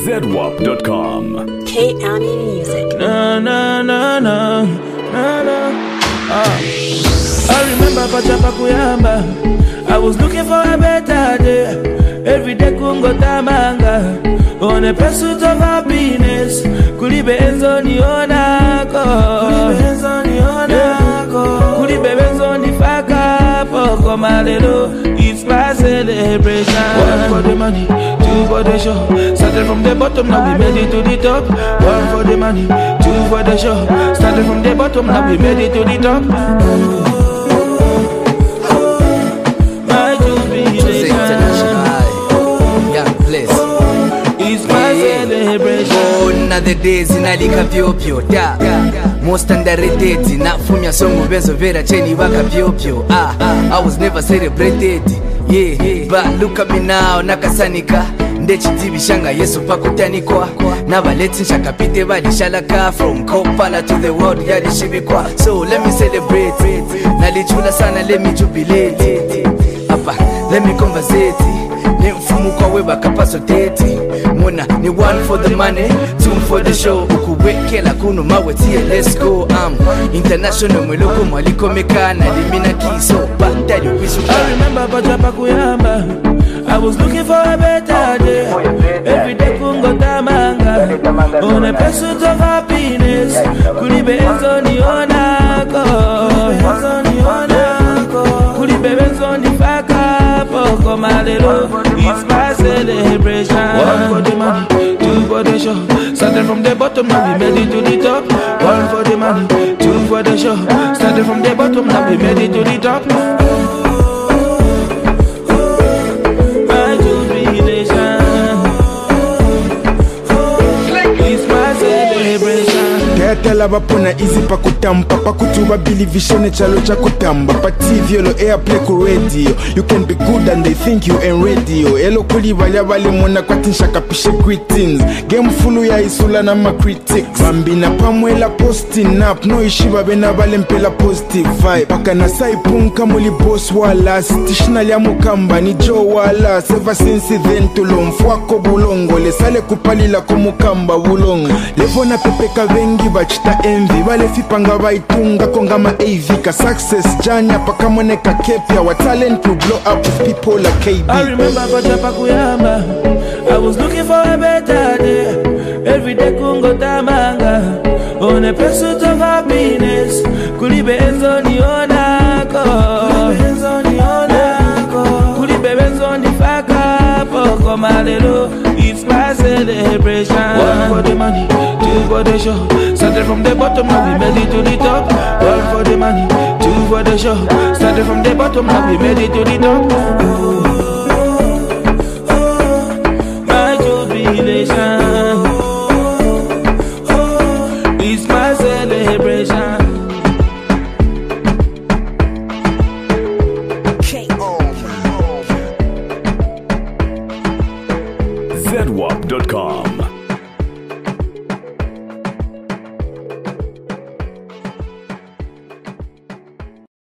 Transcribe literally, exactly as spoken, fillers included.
zedwap dot com. K Ami Music. Na na na na na na. Ah. I remember Pachapa Kuyamba. I was looking for a better day. Every day kungo tamanga. On a pursuit of happiness. Kulibe enzo ni onako. Kulibe enzo ni onako. Kulibe enzo ni faka. Poko malelo. It's my celebration. One for the money, two for the show. Started from the bottom, now we made it to the top. One for the money, two for the show. Started from the bottom, now we made it to the top. My jubilation. Yeah, please. It's my Yeah. celebration. Oh, another days inalika vyopyo da most underrated nafumya songo bezo vera cheni waka vyopyo ah I was never celebrated yeah but look at me now nakasanika ndechitibishanga yesu pakutanikwa nabaleti nshakapite balishalaka from Kampala to the world yalishibikwa so let me celebrate nalichula sana let me jubilate apa let me conversate nimfumuka weba kapasiteti muna ni one for the money two for the show ukuwekela kuno mawetie let's go um international mweloko mwaliko mekana limina kiso batali wisuka I remember Pachapa Kuyamba. I was looking for a better day. Every day kungo tamanga. On a pursuit of happiness. Kulibe enzo ni onako. Enzo ni onako. Kulibe enzo ni faka. Poko malelo. It's my celebration. One for the money, two for the show. Started from the bottom, now we made it to the top. One for the money, two for the show. Started from the bottom, now we made it to the top. My jubilation. It's my celebration. Tela bapona easy pa kutampa pa kutuba bilivishene chalo cha kutamba pa T V lo airplay ku radio you can be good and they think you ain't radio elo kuli balya bali mona kwatinsha kapishe greetings game full ya isula na ma critics bambina pamwela posting up no ishiba bena bale mpela positive vibe pakana saipunka muli boss wala stishna ya mukamba ni Joe wala ever since then tulomfwako bulongo lesale kupalila kumukamba bulongo levona pepeka vengi bachita envy bale fipanga baitunga konga ma A V ka success janya pakamoneka kepya wa talent to blow up with people like K B. I remember Pachapa Kuyamba. I was looking for a better day. Every day kungo tamanga. On a pursuit of happiness. Kulibe enzo ni onako. Kulibe enzo ni onako. Kulibe enzo ni faka. Poko malelo. It's my celebration. One for the money, two for the show. Started from the bottom, now we made it to the top. One for the money, two for the show. Started from the bottom, now we made it to the top. My jubilation. It's my celebration. zedwap dot com.